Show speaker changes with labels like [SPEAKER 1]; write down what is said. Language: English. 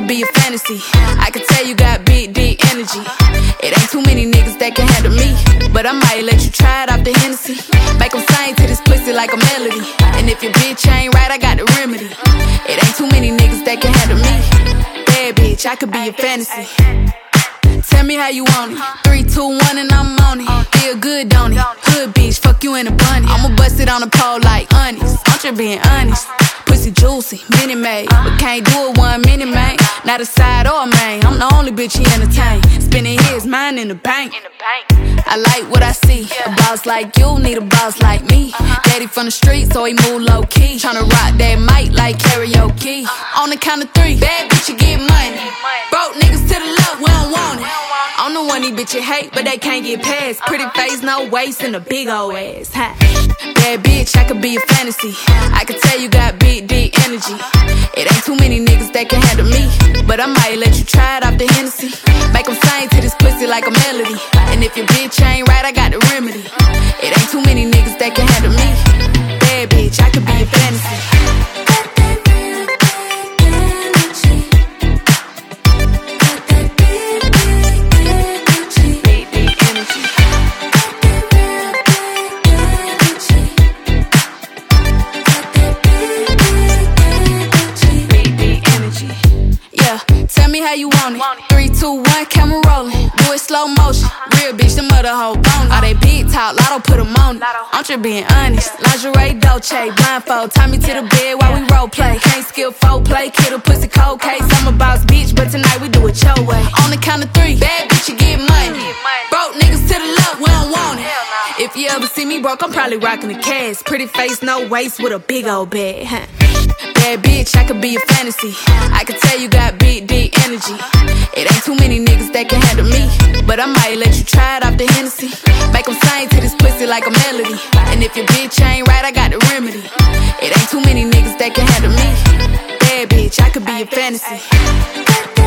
[SPEAKER 1] be a fantasy. I can tell you got big, deep energy. It ain't too many niggas that can handle me, but I might let you try it off the Hennessy. Make them sing to this pussy like a melody. And if your bitch ain't right, I got the remedy. It ain't too many niggas that can handle me. Bad bitch, I could be a fantasy. Tell me how you want it. 3, 2, 1 and I'm on it. Feel good, don't it? Hood bitch, fuck you in a bunny. I'ma bust it on the pole like honest. I'm just being honest. Pussy juicy, mini made, but can't do it 1 minute, man. Not a side or a main. I'm the only bitch he entertain. Spending his mind in the bank. I like what I see. A boss like you need a boss like me. Daddy from the street, so he move low key. Tryna rock that mic like karaoke. On the count of 3, bad bitch, you get money. Broke niggas to the left, we don't want it. I'm the one these bitches hate, but they can't get past. Pretty face, no waist, and a big old ass. Bad bitch, I could be a fantasy. I can tell you got big, deep energy. It ain't too many niggas that can handle me, but I might let you try it off the Hennessy. Make them sing to this pussy like a melody. And if your bitch ain't right, I got the remedy. It ain't too many niggas that can handle me. Bad bitch, I could be a fantasy. Tell me how you want it. 3, 2, 1, camera rolling. Do it slow motion. Real bitch, the mother hoe bone. All they big talk, lotto put them on it. I'm just being honest. Lingerie, Dolce, blindfold. Tie me to the bed while we role play. Can't skill foreplay, kid a pussy cold case. I'm a boss bitch, but tonight we do it your way. On the count of 3, bad bitch, you get money. Broke niggas to the left, we don't want it. If you ever see me broke, I'm probably rocking the cash. Pretty face, no waist, with a big old bag. Bad bitch, I could be a fantasy. I can tell you got big, deep energy. It ain't too many niggas that can handle me, but I might let you try it off the Hennessy. Make them sing to this pussy like a melody. And if your bitch ain't right, I got the remedy. It ain't too many niggas that can handle me. Bad bitch, I could be a fantasy.